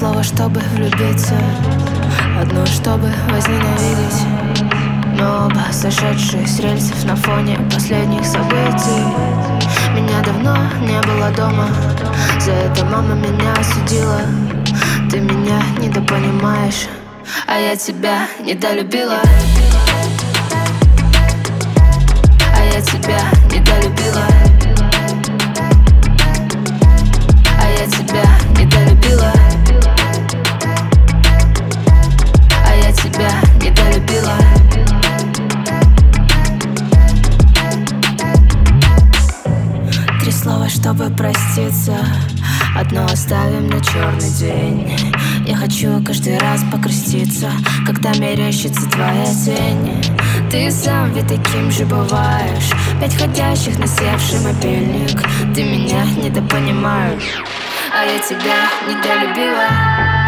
слова, чтобы влюбиться, одно, чтобы возненавидеть. Мы оба сошедшие с рельсов на фоне последних событий. Меня давно не было дома, за это мама меня осудила. Ты меня недопонимаешь, а я тебя недолюбила. А я тебя недолюбила. А я тебя недолюбила. А я тебя недолюбила. Три слова, чтобы проститься, одно оставим на черный день. Я хочу каждый раз покреститься, когда мерещится твоя тень. Ты сам ведь таким же бываешь, 5 ходящих на севший мобильник. Ты меня недопонимаешь, а я тебя недолюбила.